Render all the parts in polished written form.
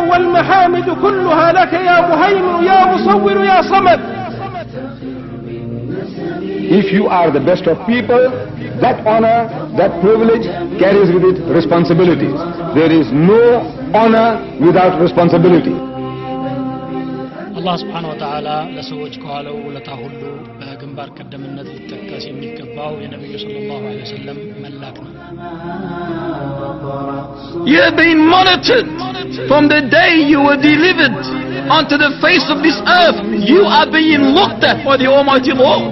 والمحامد كلها لك يا مهيمن يا مصور يا صمد. If you are the best of people, that honor, that privilege carries with it responsibilities. There is no honor without responsibility. Allah subhanahu wa ta'ala ለሰዎች ከዋለው ውለታ ሁሉ በግንባር ቀደምነት ሊጠቀስ የሚገባው የነብዩ ሰለላሁ ዐለይሂ ወሰለም መላክ ነው። You have been monitored from the day you were delivered onto the face of this earth. You are being looked at by the Almighty Lord.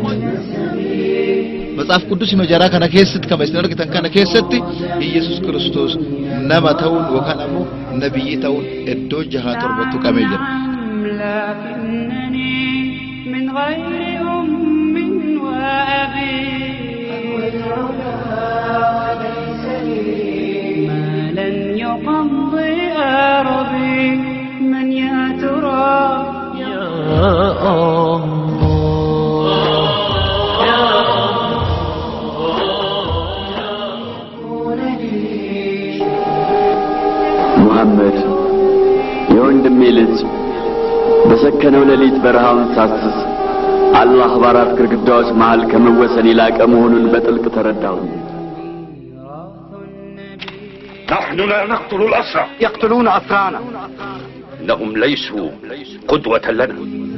መጽሐፍ ቅዱስ መጀራ ከነ ከሰት ከመስነር ከነ ከሰት ኢየሱስ ክርስቶስ ነማተው ወከናሙ ነብይተው እዶ ጀሃተር በቱ ከመይጀ لكنني من غير أم وأبي وليس لي ما لن يقضي أرضي من يا ترى يا محمد የወንድሜ ልጅ በሰከነው ሌሊት በረሃውን ሳስስ አላህ ባራት ግርግዳዎች መሃል ከመወሰን ይላቀ መሆኑን በጥልቅ ተረዳሁ። نحن لا نقتل الأسرى، يقتلون أسرانا. إنهم ليسوا قدوة لنا.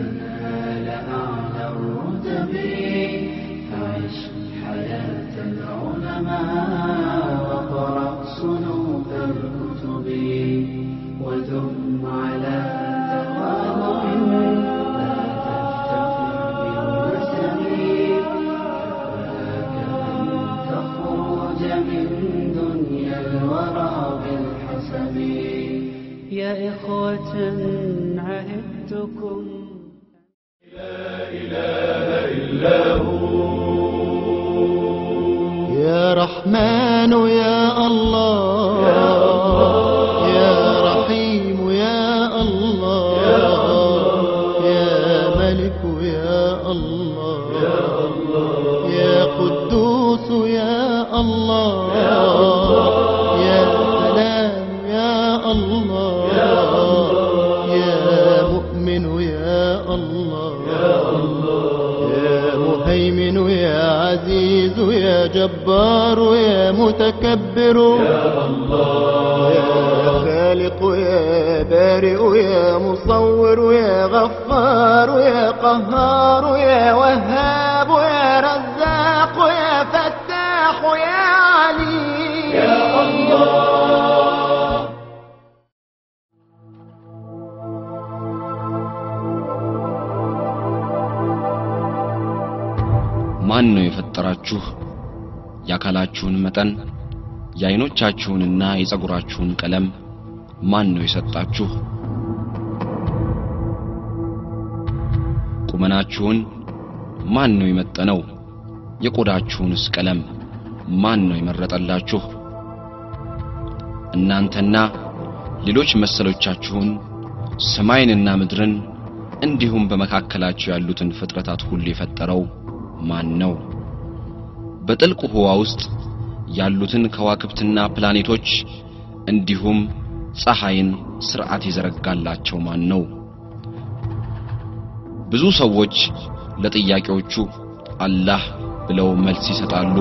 يا إخوة عهدتكم لا إله إلا هو يا رحمن يا الله يا رحيم يا الله يا ملك يا الله يا قدوس يا الله يا سلام يا الله يا مؤمن يا الله يا مهيمن يا عزيز يا جبار يا متكبر يا خالق يا بارئ يا مصور يا غفار يا قهار يا وهاب يا رزاق يا فتاح يا عليم يا الله. ማን ነው የፈጠራችሁ? ያካላችሁን መጠን የአይኖቻችሁንና የጸጉራችሁን ቀለም ማን ነው የሰጣችሁ? ቁመናችሁን ማን ነው የመጠነው? የቆዳችሁንስ ቀለም ማን ነው የመረጠላችሁ? እናንተና ሌሎች መሰሎቻችሁን ሰማይንና ምድርን እንዲሁም በመካከላቸው ያሉትን ፍጥረታት ሁሉ የፈጠረው ማን ነው? በጥልቁ ህዋ ውስጥ ያሉትን ከዋክብትና ፕላኔቶች እንዲሁም ፀሐይን ስርዓት ይዘረጋላቸው ማን ነው? ብዙ ሰዎች ለጥያቄዎቹ አላህ ብለው መልስ ይሰጣሉ።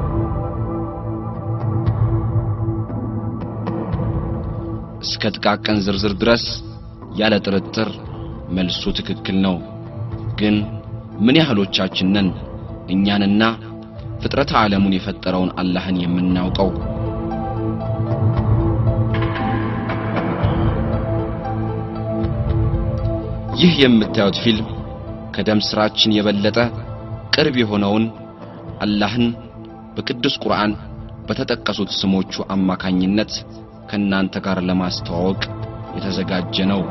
እስከ ጥቃቅን ዝርዝር ድረስ ያለ ጥርጥር መልሱ ትክክል ነው። ግን ምን ያህሎቻችን ነን እኛንና ፍጥረተ ዓለሙን የፈጠረውን አላህን የምናውቀው? ይህ የምታዩት ፊልም ከደም ስራችን የበለጠ ቅርብ የሆነውን አላህን በቅዱስ ቁርአን በተጠቀሱት ስሞቹ አማካኝነት ከናንተ ጋር ለማስተዋወቅ የተዘጋጀ ነው።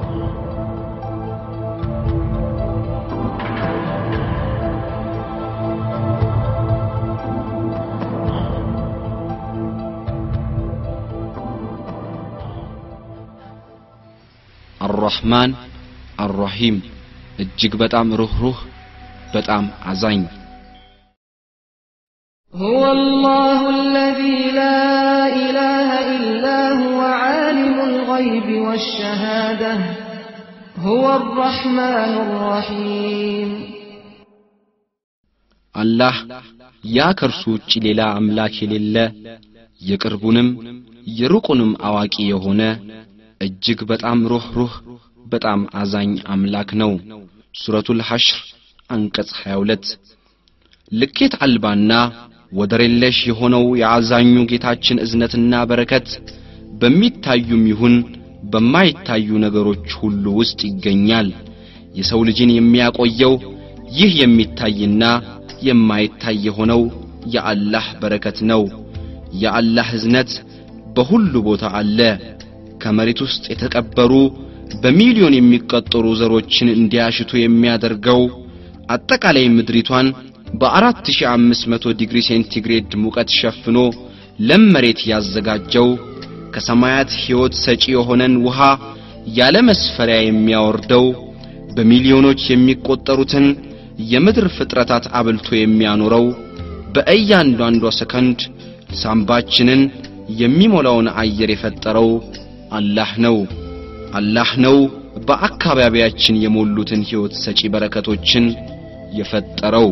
الرحمن الرحيم እጅግ በጣም ሩህሩህ በጣም አዛኝ هو الله الذي لا إله إلا هو عالم الغيب الغيب والشهادة هو الرحمن الرحيم الله يا كرسوچ ሌላ አምላክ የሌለ የቅርቡንም የሩቁንም አዋቂ የሆነ እጅግ በጣም ሩህ በጣም አዛኝ አምላክ ነው ሱረቱል ሐሽር አንቀጽ 22 ልኬት አልባና ወደረለሽ የሆነው የአዛኙ ጌታችን እዝነትና በረከት በሚታዩም ይሁን በማይታዩ ነገሮች ሁሉ ውስጥ ይገኛል የሰው ልጅን የሚያቆየው ይህ የሚታይና የማይታይ የሆነው የአላህ በረከት ነው የአላህ እዝነት በሁሉ ቦታ አለ ከመሬት ውስጥ የተቀበሩ በሚሊዮን የሚቆጠሩ ዘሮችን እንዲያሽቱ የሚያደርገው አጠቃላይ ምድሪቷን በ4500 ዲግሪ ሴንቲግሬድ ሙቀት ሸፍኖ ለመሬት ያዘጋጀው ከሰማያት ሕይወት ሰጪ የሆነን ውሃ ያለ መስፈሪያ የሚያወርደው በሚሊዮኖች የሚቆጠሩትን የምድር ፍጥረታት አብልቶ የሚያኖረው በእያንዳንዷ ሰከንድ ሳምባችንን የሚሞላውን አየር የፈጠረው አላህ ነው በአካባቢያችን የሞሉትን ሕይወት ሰጪ በረከቶችን የፈጠረው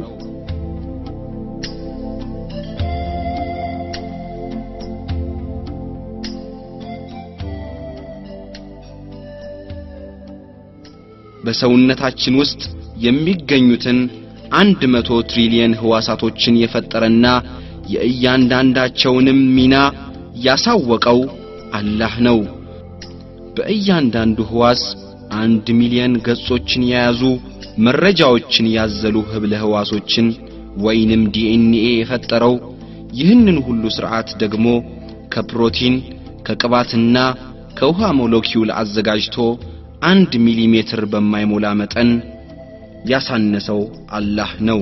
በሰውነታችን ውስጥ የሚገኙትን 100 ትሪሊየን ህዋሳቶችን የፈጠረና የእያንዳንዳቸውንም ሚና ያሳወቀው አላህ ነው በእያንዳንዱ ህዋስ 1 ሚሊዮን ገጾችን የያዙ መረጃዎችን ያዘሉ ህብለ ህዋሶችን ወይንም ዲኤንኤ የፈጠረው ይህንን ሁሉ ስርዓት ደግሞ ከፕሮቲን ከቅባትና ከውሃ ሞለኪውል አዘጋጅቶ 1 ሚሊሜትር በማይሞላ መጠን ያሳነሰው አላህ ነው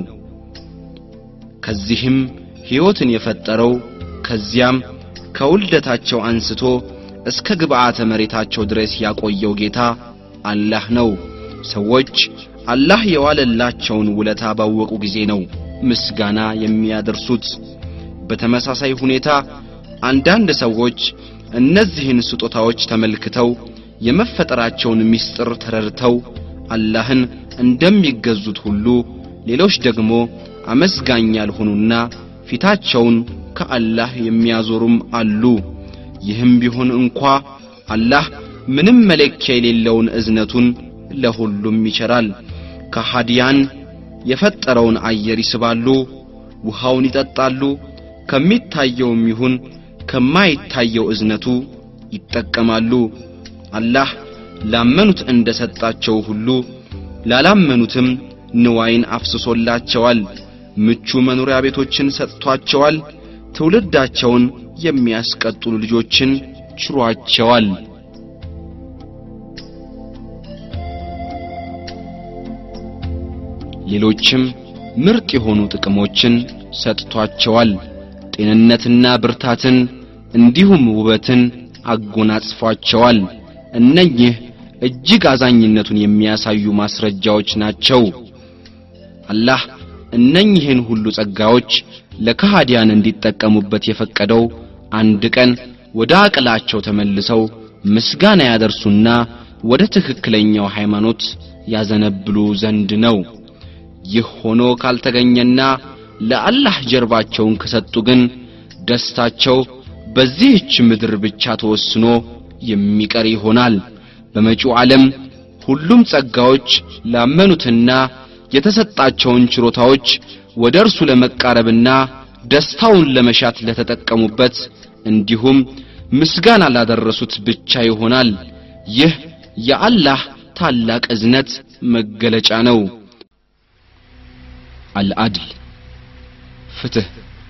ከዚህም ሕይወትን የፈጠረው ከዚያም ከውልደታቸው አንስቶ እስከ ግብዓተ መሬታቸው ድረስ ያቆየው ጌታ አላህ ነው ሰዎች አላህ የዋለላቸውን ውለታ ባወቁ ጊዜ ነው ምስጋና የሚያደርሱት በተመሳሳይ ሁኔታ አንዳንድ ሰዎች እነዚህን ስጦታዎች ተመልክተው የመፈጠራቸውን ምስጢር ተረድተው አላህን እንደሚገዙት ሁሉ ሌሎች ደግሞ አመስጋኝ ያልሆኑና ፊታቸውን ከአላህ የሚያዞሩም አሉ ይህም ቢሆን እንኳ አላህ ምንም መለኪያ የሌለውን እዝነቱን ለሁሉም ይቸራል ከሃዲያን የፈጠረውን አየር ይስባሉ ውሃውን ይጠጣሉ ከሚታየውም ይሁን ከማይታየው እዝነቱ ይጠቀማሉ አላህ ላመኑት እንደሰጣቸው ሁሉ ላላመኑትም ንዋይን አፍስሶላቸዋል ምቹ መኖሪያ ቤቶችን ሰጥቷቸዋል ትውልዳቸውን የሚያስቀጥሉ ልጆችን ችሯቸዋል ሌሎችም ምርጥ የሆኑ ጥቅሞችን ሰጥቷቸዋል ጤንነትና ብርታትን እንዲሁም ውበትን አጎናጽፏቸዋል እነኚህ እጅግ አዛኝነቱን የሚያሳዩ ማስረጃዎች ናቸው አላህ እነኚህን ሁሉ ጸጋዎች ለከሃዲያን እንዲጠቀሙበት የፈቀደው አንድ ቀን ወደ አቅላቸው ተመልሰው ምስጋና ያደርሱና ወደ ትክክለኛው ሃይማኖት ያዘነብሉ ዘንድ ነው ይህ ሆኖ ካልተገኘና ለአላህ ጀርባቸውን ከሰጡ ግን ደስታቸው በዚህች ምድር ብቻ ተወስኖ የሚቀር ይሆናል በመጪው ዓለም ሁሉም ጸጋዎች ላመኑትና የተሰጣቸውን ችሮታዎች ወደ እርሱ ለመቃረብና ደስታውን ለመሻት ለተጠቀሙበት እንዲሁም ምስጋና ላደረሱት ብቻ ይሆናል ይህ የአላህ ታላቅ እዝነት መገለጫ ነው አልዓድል ፍትህ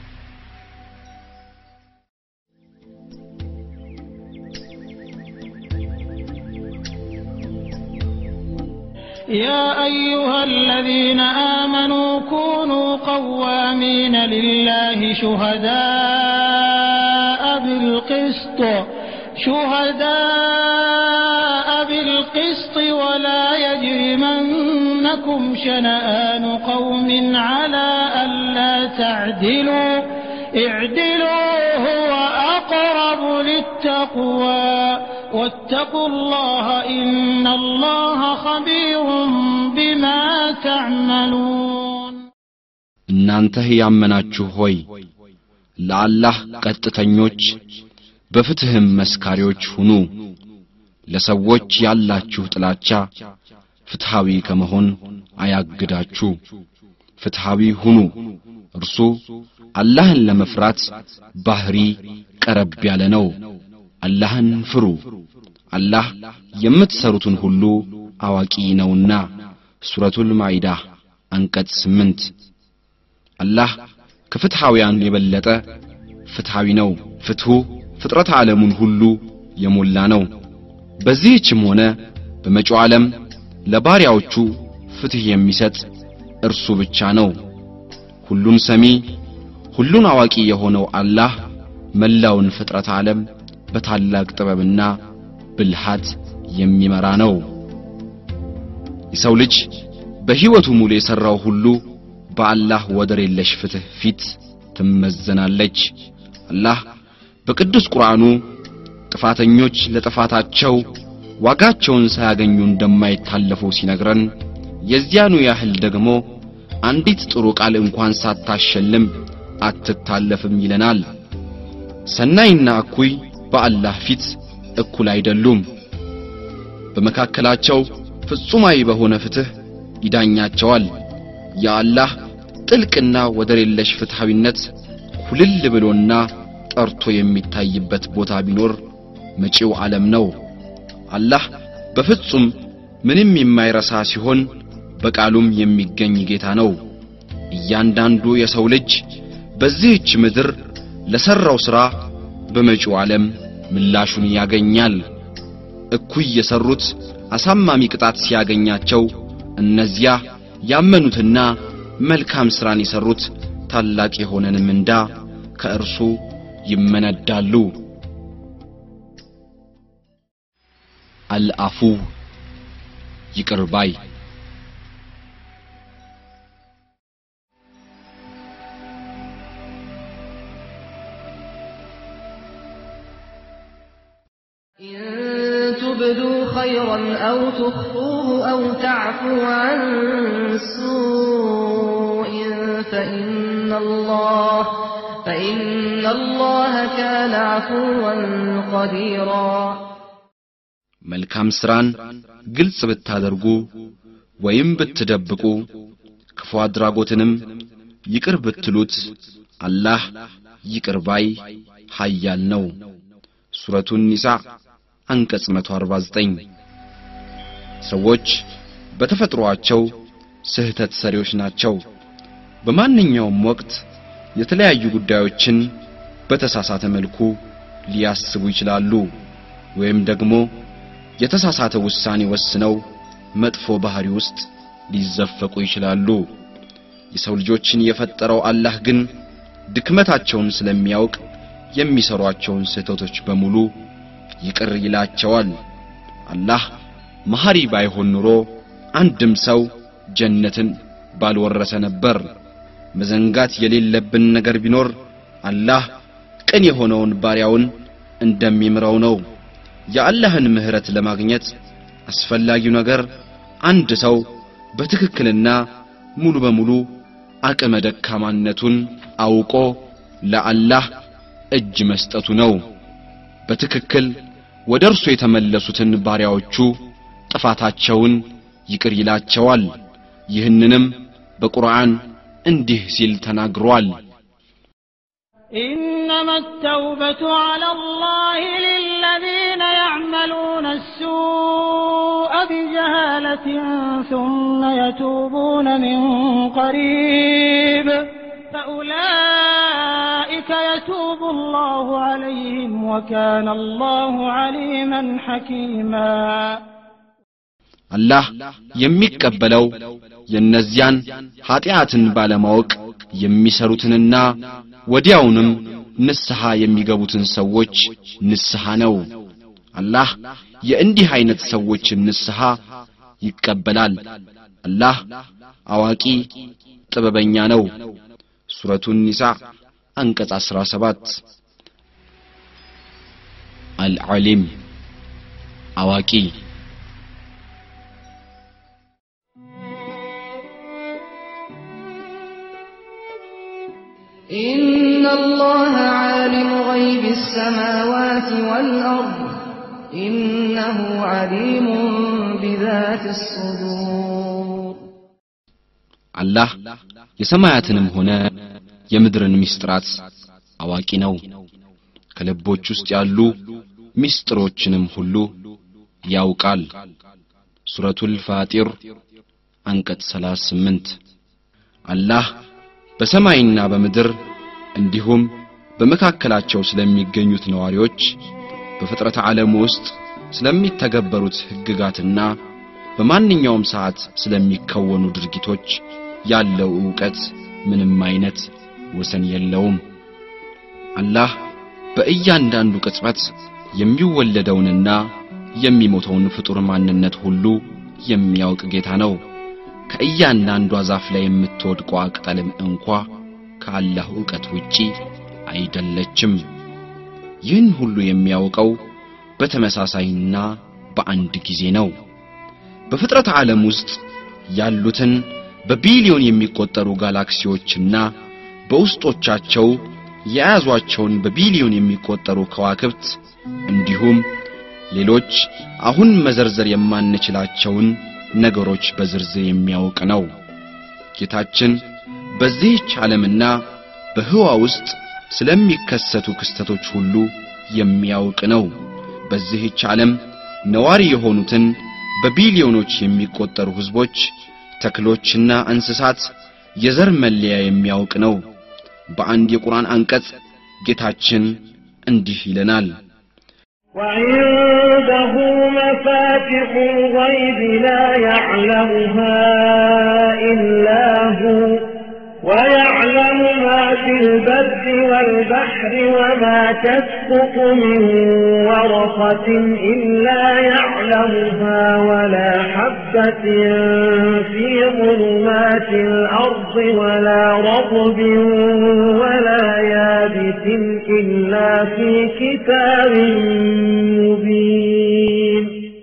يا أيها الذين آمنوا كونوا قوامين لله شهداء بالقسط ولا يجرمنكم شنآن قوم على ألا تعدلوا اعدلوا هو أقرب للتقوى واتقوا الله إن الله خبير بما تعملون እናንተ ያመናችሁ ሆይ ለአላህ ቀጥተኞች በፍትህም መስካሪዎች ሁኑ ለሰዎች ያላችሁ ጥላቻ ፍትሃዊ ከመሆን አያግዳችሁ ፍትሃዊ ሁኑ እርሱ አላህን ለመፍራት ባህሪ ቀረብ ያለ ነው አላህን ፍሩ አላህ የምትሰሩትን ሁሉ አዋቂ ነውና ሱረቱል ማኢዳ አንቀጽ 8 አላህ ከፍትሃዊያን የበለጠ ፍትሃዊ ነው ፍትሁ ፍጥረት ዓለሙን ሁሉ የሞላ ነው በዚህችም ሆነ በመጪው ዓለም ለባሪያዎቹ ፍትህ የሚሰጥ እርሱ ብቻ ነው ሁሉን ሰሚ ሁሉን አዋቂ የሆነው አላህ መላውን ፍጥረት ዓለም በታላቅ ጥበብና ብልሃት የሚመራ ነው የሰው ልጅ በህይወቱ ሙሉ የሰራው ሁሉ በአላህ ወደር የለሽ ፍትህ ፊት ትመዘናለች አላህ በቅዱስ ቁርአኑ ጥፋተኞች ለጥፋታቸው ዋጋቸውን ሳያገኙ እንደማይታለፉ ሲነግረን የዚያኑ ያህል ደግሞ አንዲት ጥሩ ቃል እንኳን ሳታሸልም አትታለፍም ይለናል ሰናይና እኩይ በአላህ ፊት እኩል አይደሉም በመካከላቸው ፍጹማዊ በሆነ ፍትህ ይዳኛቸዋል ያአላህ ጥልቅና ወደር የለሽ ፍትሃዊነት ሁልል ብሎና ጠርቶ የሚታይበት ቦታ ቢኖር መጪው ዓለም ነው አላህ በፍጹም ምንም የማይረሳ ሲሆን በቃሉም የሚገኝ ጌታ ነው እያንዳንዱ የሰው ልጅ በዚህች ምድር ለሰራው ሥራ በመጪው ዓለም ምላሹን ያገኛል እኩይ የሰሩት አሳማሚ ቅጣት ሲያገኛቸው እነዚያ ያመኑትና መልካም ሥራን የሰሩት ታላቅ የሆነን ምንዳ ከእርሱ ይመነዳሉ አልአፉ ይቅርባይ تبدوا خيرا أو تخفوه أو تعفوا عن سوء فإن الله كان عفوا قديرا መልካም ስራን ግልጽ ብታደርጉ ወይም ብትደብቁ ክፉ አድራጎትንም ይቅር ብትሉት አላህ ይቅርባይ ኃያል ነው ሱረቱ ኒሳ አንቀጽ 149 ሰዎች በተፈጥሯቸው ስህተት ሰሪዎች ናቸው በማንኛውም ወቅት የተለያዩ ጉዳዮችን በተሳሳተ መልኩ ሊያስቡ ይችላሉ ወይም ደግሞ የተሳሳተ ውሳኔ ወስነው መጥፎ ባህሪ ውስጥ ሊዘፈቁ ይችላሉ የሰው ልጆችን የፈጠረው አላህ ግን ድክመታቸውን ስለሚያውቅ የሚሰሯቸውን ስህተቶች በሙሉ ይቅር ይላቸዋል አላህ መሐሪ ባይሆን ኑሮ አንድም ሰው ጀነትን ባልወረሰ ነበር መዘንጋት የሌለብን ነገር ቢኖር አላህ ቅን የሆነውን ባሪያውን እንደሚምረው ነው የአላህን ምህረት ለማግኘት አስፈላጊው ነገር አንድ ሰው በትክክልና ሙሉ በሙሉ አቅመ ደካማነቱን አውቆ ለአላህ እጅ መስጠቱ ነው በትክክል ወደርሱ የተመለሱትን ባሪያዎቹ ጥፋታቸውን ይቅር ይላቸዋል ይህንንም በቁርአን እንዲህ ሲል ተናግሯል إنما التوبة على الله للذين يعملون السوء بجهالة ثم يتوبون من قريب فأولئك يتوب الله عليهم وكان الله عليما حكيما الله የሚቀበለው የነዚያን ኃጢአትን ባለማወቅ የሚሰሩትንና ወዲያውንም ንስሐ የሚገቡትን ሰዎች ንስሐ ነው አላህ የእንዲህ አይነት ሰዎችን ንስሐ ይቀበላል አላህ አዋቂ ጥበበኛ ነው ሱረቱ ኒሳ አንቀጽ 17 አልዓሊም አዋቂ إن الله عالم غيب السماوات والأرض إنه عليم بذات الصدور الله የሰማያትንም ሆነ የምድርን ሚስጥራት አዋቂ ነው ከልቦች ውስጥ ያሉ ሚስጥሮችንም ሁሉ ያውቃል ሱረቱል ፋጢር አንቀጽ 38 አላህ በሰማይና በምድር እንዲሁም በመካከላቸው ስለሚገኙት ነዋሪዎች በፍጥረት ዓለም ውስጥ ስለሚተገበሩት ህግጋትና በማንኛውም ሰዓት ስለሚከወኑ ድርጊቶች ያለው ዕውቀት ምንም አይነት ወሰን የለውም አላህ በእያንዳንዱ ቅጽበት የሚወለደውንና የሚሞተውን ፍጡር ማንነት ሁሉ የሚያውቅ ጌታ ነው ከእያንዳንዱ ዛፍ ላይ የምትወድቀው ቅጠልም እንኳ ከአላህ ዕውቀት ውጪ አይደለችም ይህን ሁሉ የሚያውቀው በተመሳሳይና በአንድ ጊዜ ነው በፍጥረት ዓለም ውስጥ ያሉትን በቢሊዮን የሚቆጠሩ ጋላክሲዎችና በውስጦቻቸው የያዟቸውን በቢሊዮን የሚቆጠሩ ከዋክብት እንዲሁም ሌሎች አሁን መዘርዘር የማንችላቸውን ነገሮች በዝርዝር የሚያውቅ ነው ጌታችን በዚህች ዓለምና በህዋ ውስጥ ስለሚከሰቱ ክስተቶች ሁሉ የሚያውቅ ነው በዚህች ዓለም ነዋሪ የሆኑትን በቢሊዮኖች የሚቆጠሩ ህዝቦች ተክሎችና እንስሳት የዘር መለያ የሚያውቅ ነው በአንድ የቁርአን አንቀጽ ጌታችን እንዲህ ይለናል وعنده مفاتح الغيب لا يعلمها إلا هو ويعلم ما في البر والبحر وما تسقط من ورقة إلا يعلمها ولا حبة في ظلمات الأرض ولا رطب ولا يابس إلا في كتاب مبين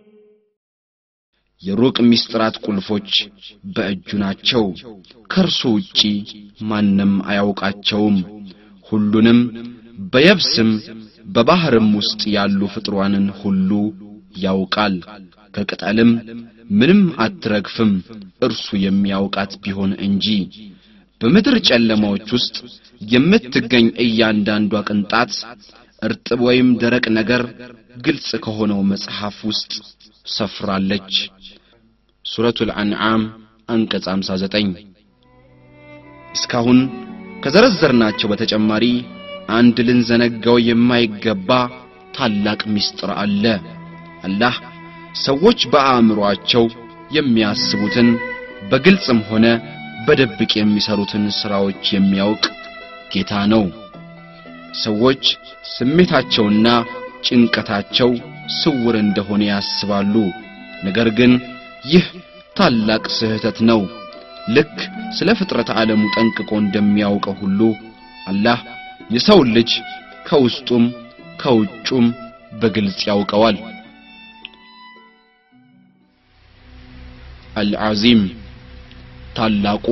የሩቅ ሚስጥራት ቁልፎች በእጁ ናቸው ከርሱ ውጪ ማንም አያውቃቸውም ሁሉንም በየብስም በባህርም ውስጥ ያሉ ፍጥሯንን ሁሉ ያውቃል ከቅጠልም ምንም አትረግፍም እርሱ የሚያውቃት ቢሆን እንጂ በምድር ጨለማዎች ውስጥ የምትገኝ እያንዳንዷ ቅንጣት እርጥብ ወይም ደረቅ ነገር ግልጽ ከሆነው መጽሐፍ ውስጥ ሰፍራለች ሱረቱል አንዓም አንቀጽ 59 እስካሁን ከዘረዘርናቸው በተጨማሪ አንድ ልንዘነጋው የማይገባ ታላቅ ሚስጥር አለ አላህ ሰዎች በአእምሮአቸው የሚያስቡትን በግልጽም ሆነ በደብቅ የሚሰሩትን ስራዎች የሚያውቅ ጌታ ነው ሰዎች ስሜታቸውና ጭንቀታቸው ስውር እንደሆነ ያስባሉ ነገር ግን ይህ ታላቅ ስህተት ነው ልክ ስለ ፍጥረት ዓለሙ ጠንቅቆ እንደሚያውቀው ሁሉ አላህ የሰው ልጅ ከውስጡም ከውጩም በግልጽ ያውቀዋል አልዓዚም ታላቁ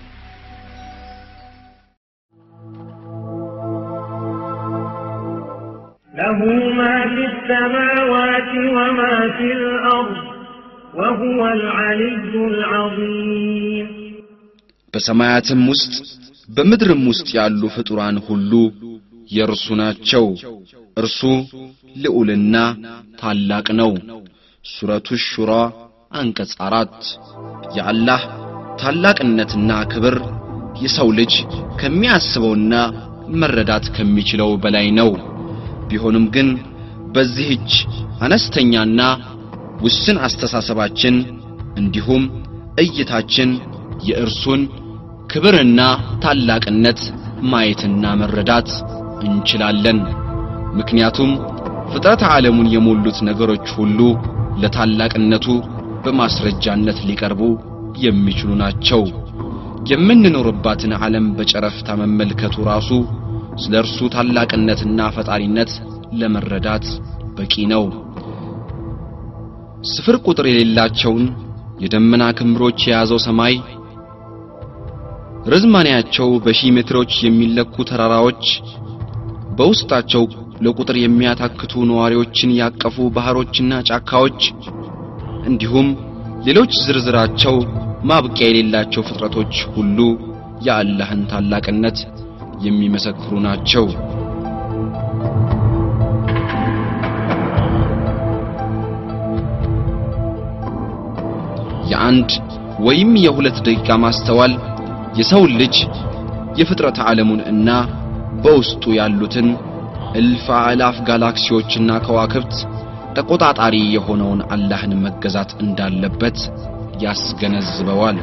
له ما في السماوات وما في الأرض وهو العلي العظيم በሰማያትም ውስጥ በምድርም ውስጥ ያሉ ፍጡራን ሁሉ የእርሱ ናቸው እርሱ ልዑልና ታላቅ ነው ሱረቱ ሹራ አንቀጽ 4 የአላህ ታላቅነትና ክብር የሰው ልጅ ከሚያስበውና መረዳት ከሚችለው በላይ ነው ቢሆንም ግን በዚህች አነስተኛና ውስን አስተሳሰባችን እንዲሁም እይታችን የእርሱን ክብርና ታላቅነት ማየትና መረዳት እንችላለን ምክንያቱም ፍጥረት ዓለሙን የሞሉት ነገሮች ሁሉ ለታላቅነቱ በማስረጃነት ሊቀርቡ የሚችሉ ናቸው የምንኖርባትን ዓለም በጨረፍታ መመልከቱ ራሱ ስለርሱ ታላቅነትና ፈጣሪነት ለመረዳት በቂ ነው ስፍር ቁጥር የሌላቸውን የደመና ክምሮች የያዘው ሰማይ ርዝማኔያቸው በሺህ ሜትሮች የሚለኩ ተራራዎች በውስጣቸው ለቁጥር የሚያታክቱ ነዋሪዎችን ያቀፉ ባህሮችና ጫካዎች እንዲሁም ሌሎች ዝርዝራቸው ማብቂያ የሌላቸው ፍጥረቶች ሁሉ የአላህን ታላቅነት የሚመሰክሩ ናቸው። የአንድ ወይም የሁለት ደቂቃ ማስተዋል የሰው ልጅ የፍጥረት ዓለሙን እና በውስጡ ያሉትን እልፍ አላፍ ጋላክሲዎችና ከዋክብት ተቆጣጣሪ የሆነውን አላህን መገዛት እንዳለበት ያስገነዝበዋል።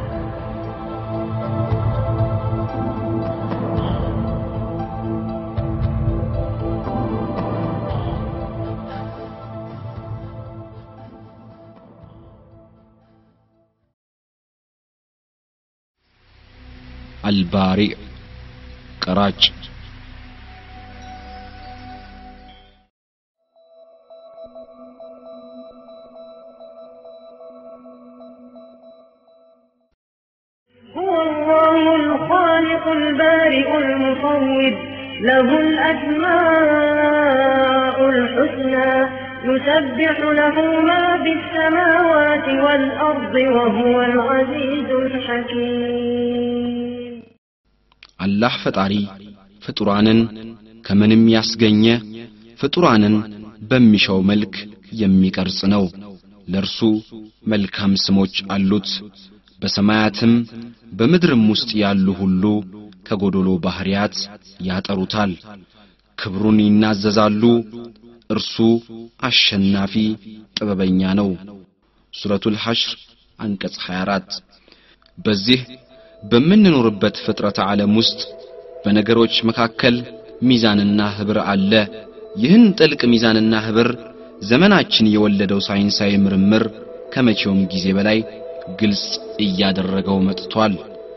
البارئ قراج هو الله الخالق البارئ المصور له الأسماء الحسنى يسبح له ما في السماوات والأرض وهو العزيز الحكيم الله ፈጣሪ ፍጡራንን ከምንም ያስገኘ ፍጡራንን በሚሻው መልክ የሚቀርጽ ነው። ለርሱ መልካም ስሞች አሉት። በሰማያትም በምድርም ውስጥ ያሉ ሁሉ ከጎዶሎ ባህሪያት ያጠሩታል፣ ክብሩን ይናዘዛሉ። እርሱ አሸናፊ ጥበበኛ ነው። ሱረቱል ሐሽር አንቀጽ 24። በዚህ በምንኖርበት ፍጥረት ዓለም ውስጥ በነገሮች መካከል ሚዛንና ህብር አለ። ይህን ጥልቅ ሚዛንና ህብር ዘመናችን የወለደው ሳይንሳዊ ምርምር ከመቼውም ጊዜ በላይ ግልጽ እያደረገው መጥቷል።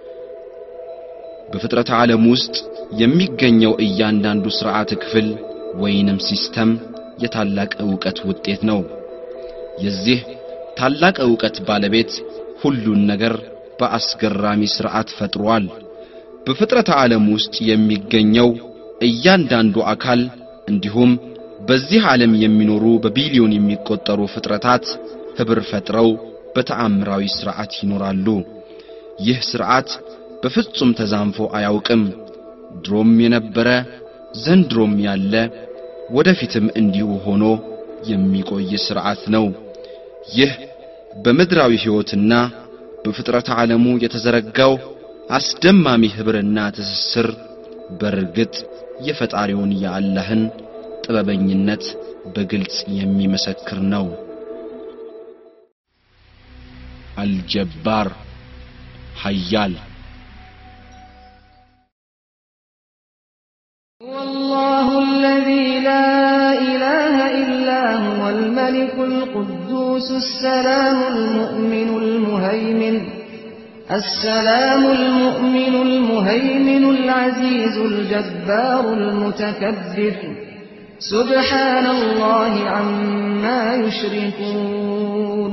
በፍጥረት ዓለም ውስጥ የሚገኘው እያንዳንዱ ስርዓት ክፍል ወይንም ሲስተም የታላቅ ዕውቀት ውጤት ነው። የዚህ ታላቅ ዕውቀት ባለቤት ሁሉን ነገር በአስገራሚ ስርዓት ፈጥሯል። በፍጥረት ዓለም ውስጥ የሚገኘው እያንዳንዱ አካል እንዲሁም በዚህ ዓለም የሚኖሩ በቢሊዮን የሚቆጠሩ ፍጥረታት ህብር ፈጥረው በተአምራዊ ስርዓት ይኖራሉ። ይህ ስርዓት በፍጹም ተዛንፎ አያውቅም። ድሮም የነበረ ዘንድሮም ያለ ወደፊትም እንዲሁ ሆኖ የሚቆይ ስርዓት ነው። ይህ በምድራዊ ህይወትና በፍጥረት ዓለሙ የተዘረጋው አስደማሚ ህብርና ትስስር በርግጥ የፈጣሪውን የአላህን ጥበበኝነት በግልጽ የሚመሰክር ነው። አልጀባር ኃያል والله الذي لا إله إلا هو الملك القدوس السلام المؤمن المهيمن العزيز الجبار المتكبر سبحان الله عما يشركون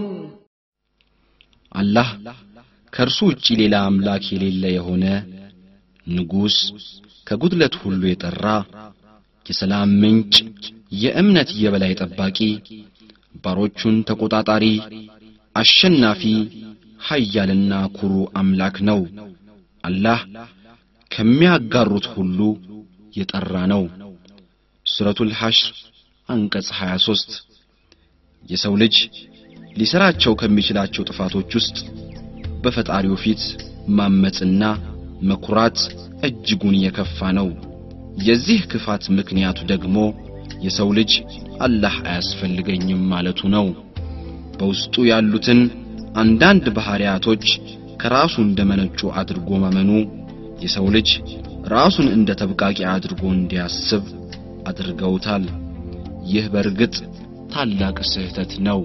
الله ከርሱ ውጪ ሌላ አምላክ የሌለ የሆነ ንጉስ ከጉድለት ሁሉ የጠራ የሰላም ምንጭ የእምነት የበላይ ጠባቂ ባሮቹን ተቆጣጣሪ አሸናፊ ኃያልና ኩሩ አምላክ ነው። አላህ ከሚያጋሩት ሁሉ የጠራ ነው። ሱረቱል ሐሽር አንቀጽ 23። የሰው ልጅ ሊሰራቸው ከሚችላቸው ጥፋቶች ውስጥ በፈጣሪው ፊት ማመጽና መኩራት እጅጉን የከፋ ነው። የዚህ ክፋት ምክንያቱ ደግሞ የሰው ልጅ አላህ አያስፈልገኝም ማለቱ ነው። በውስጡ ያሉትን አንዳንድ ባህሪያቶች ከራሱ እንደመነጩ አድርጎ ማመኑ የሰው ልጅ ራሱን እንደ ተብቃቂ አድርጎ እንዲያስብ አድርገውታል። ይህ በርግጥ ታላቅ ስህተት ነው።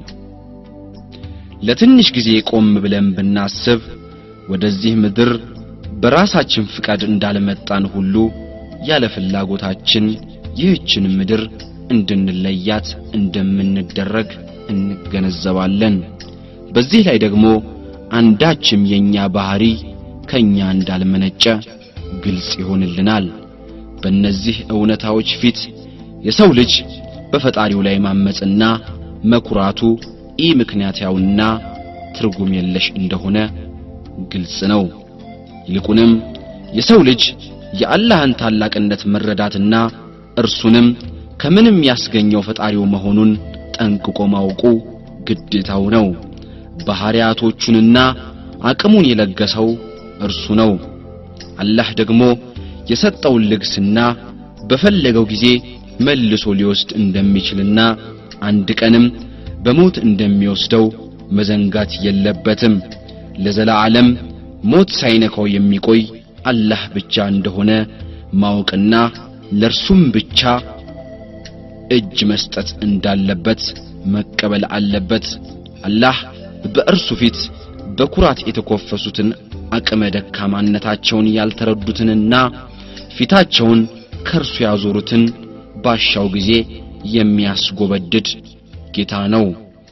ለትንሽ ጊዜ ቆም ብለን ብናስብ ወደዚህ ምድር በራሳችን ፍቃድ እንዳልመጣን ሁሉ ያለ ፍላጎታችን ይህችን ምድር እንድንለያት እንደምንደረግ እንገነዘባለን። በዚህ ላይ ደግሞ አንዳችም የኛ ባህሪ ከኛ እንዳልመነጨ ግልጽ ይሆንልናል። በእነዚህ እውነታዎች ፊት የሰው ልጅ በፈጣሪው ላይ ማመጽና መኩራቱ ምክንያታዊና ትርጉም የለሽ እንደሆነ ግልጽ ነው። ይልቁንም የሰው ልጅ የአላህን ታላቅነት መረዳትና እርሱንም ከምንም ያስገኘው ፈጣሪው መሆኑን ጠንቅቆ ማወቁ ግዴታው ነው። ባህሪያቶቹንና አቅሙን የለገሰው እርሱ ነው። አላህ ደግሞ የሰጠውን ልግስና በፈለገው ጊዜ መልሶ ሊወስድ እንደሚችልና አንድ ቀንም በሞት እንደሚወስደው መዘንጋት የለበትም። ለዘላለም ሞት ሳይነካው የሚቆይ አላህ ብቻ እንደሆነ ማወቅና ለርሱም ብቻ እጅ መስጠት እንዳለበት መቀበል አለበት። አላህ በእርሱ ፊት በኩራት የተኮፈሱትን አቅመ ደካማነታቸውን ያልተረዱትንና ፊታቸውን ከርሱ ያዞሩትን ባሻው ጊዜ የሚያስጎበድድ ጌታ ነው።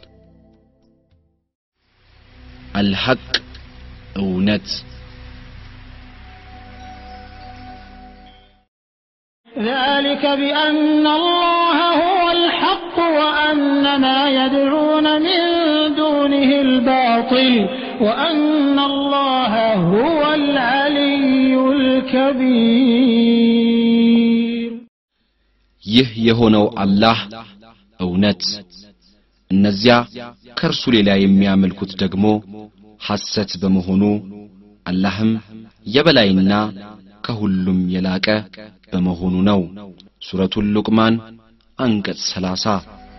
አልሐቅ እውነት ذلك بأن الله هو الحق وأن ما يدعون من دونه الباطل وأن الله هو العلي الكبير ይህ የሆነው አላህ እውነት እነዚያ ከርሱ ሌላ የሚያመልኩት ደግሞ ሐሰት በመሆኑ አላህም የበላይና ከሁሉም የላቀ በመሆኑ ነው። ሱረቱል ሉቅማን አንቀጽ 30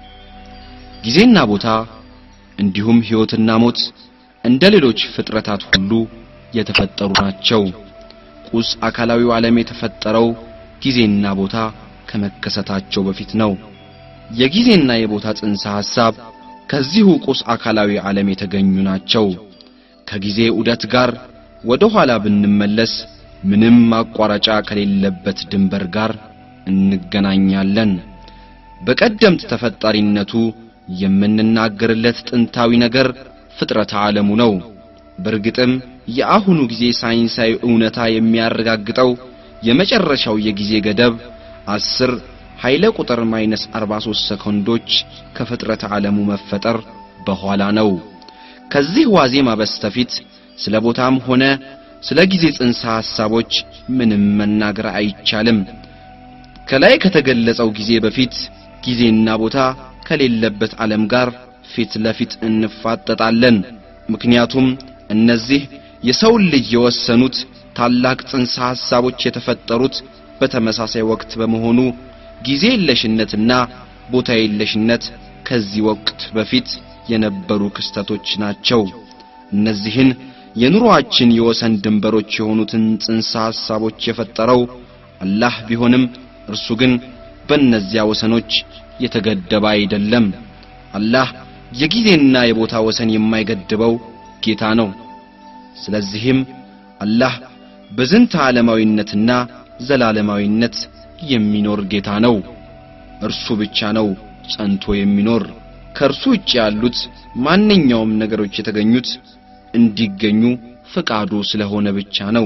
ጊዜና ቦታ እንዲሁም ሕይወትና ሞት እንደሌሎች ፍጥረታት ሁሉ የተፈጠሩ ናቸው። ቁስ አካላዊው ዓለም የተፈጠረው ጊዜና ቦታ ከመከሰታቸው በፊት ነው። የጊዜና የቦታ ጽንሰ ሐሳብ ከዚሁ ቁስ አካላዊ ዓለም የተገኙ ናቸው። ከጊዜ ዑደት ጋር ወደ ኋላ ብንመለስ ምንም ማቋረጫ ከሌለበት ድንበር ጋር እንገናኛለን። በቀደምት ተፈጣሪነቱ የምንናገርለት ጥንታዊ ነገር ፍጥረት ዓለሙ ነው። በርግጥም የአሁኑ ጊዜ ሳይንሳዊ እውነታ የሚያረጋግጠው የመጨረሻው የጊዜ ገደብ 10 ኃይለ ቁጥር -43 ሰከንዶች ከፍጥረት ዓለሙ መፈጠር በኋላ ነው። ከዚህ ዋዜማ በስተፊት ስለ ቦታም ሆነ ስለ ጊዜ ጽንሰ ሐሳቦች ምንም መናገር አይቻልም። ከላይ ከተገለጸው ጊዜ በፊት ጊዜና ቦታ ከሌለበት ዓለም ጋር ፊት ለፊት እንፋጠጣለን። ምክንያቱም እነዚህ የሰው ልጅ የወሰኑት ታላቅ ጽንሰ ሐሳቦች የተፈጠሩት በተመሳሳይ ወቅት በመሆኑ ጊዜ የለሽነትና ቦታ የለሽነት ከዚህ ወቅት በፊት የነበሩ ክስተቶች ናቸው። እነዚህን የኑሮአችን የወሰን ድንበሮች የሆኑትን ጽንሰ ሐሳቦች የፈጠረው አላህ ቢሆንም እርሱ ግን በእነዚያ ወሰኖች የተገደበ አይደለም። አላህ የጊዜና የቦታ ወሰን የማይገድበው ጌታ ነው። ስለዚህም አላህ በዝንተ ዓለማዊነትና ዘላለማዊነት የሚኖር ጌታ ነው። እርሱ ብቻ ነው ጸንቶ የሚኖር። ከእርሱ ውጭ ያሉት ማንኛውም ነገሮች የተገኙት እንዲገኙ ፈቃዱ ስለሆነ ብቻ ነው።